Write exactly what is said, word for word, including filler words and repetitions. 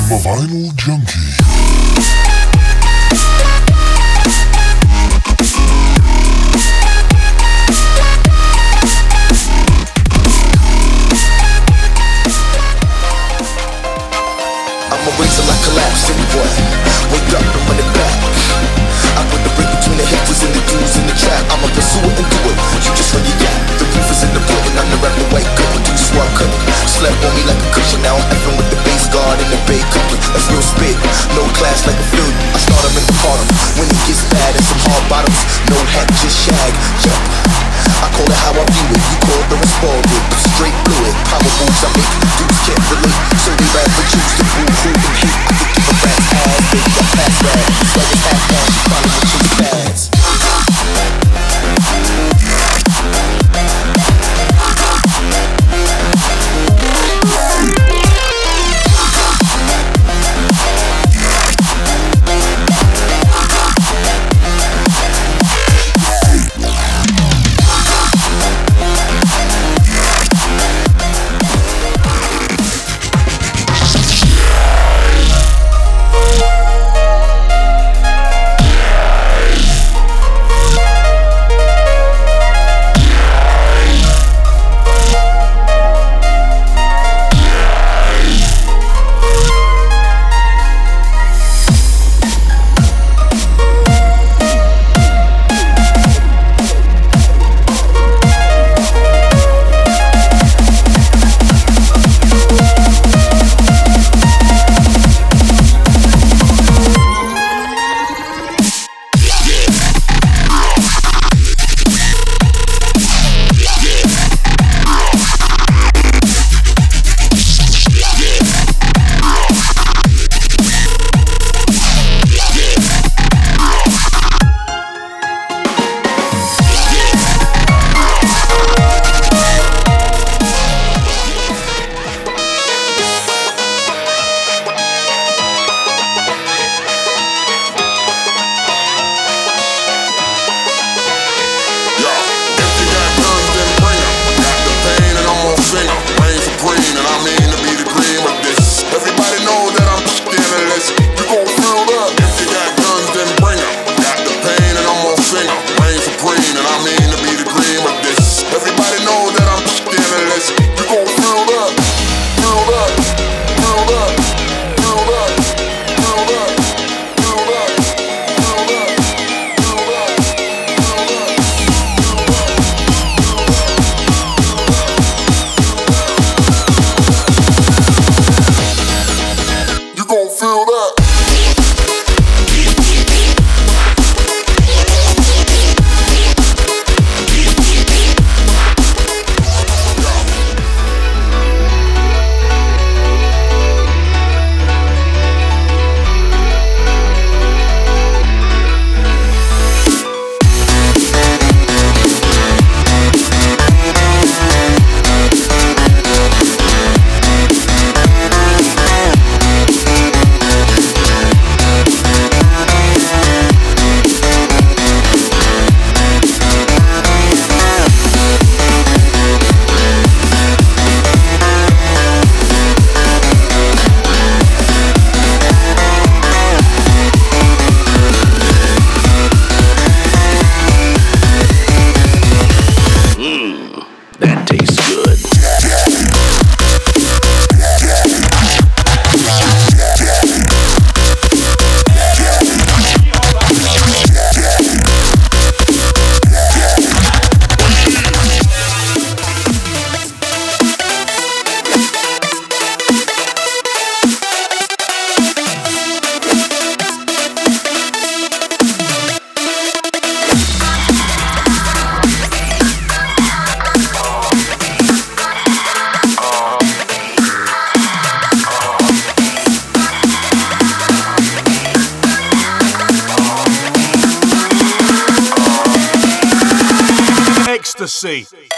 I'm a vinyl junkie. I'm a razor like collapse, anyone. Wake up and run it back. I put the break between the haters and the dudes in the trap. I'ma pursue it and do it. You just run your gap. The proof is in the pudding. I'm the rapper white couple. Do swap cutting. Slept on me like a cushion. Now I'm effing with the bass guard and the bay cooking. That's real spit. No class like a field. I start them in the bottom. When it gets bad and some hard bottoms. No hat, just shag. Yup. I call it how I view it. You call it the responded. Straight blew it. Power moves I make. Dudes can't relate. So they rather choose to boo who and hate. I could give a rat's ass. Baby, I pass that. Swag is half down. She probably would choose pads. Ecstasy.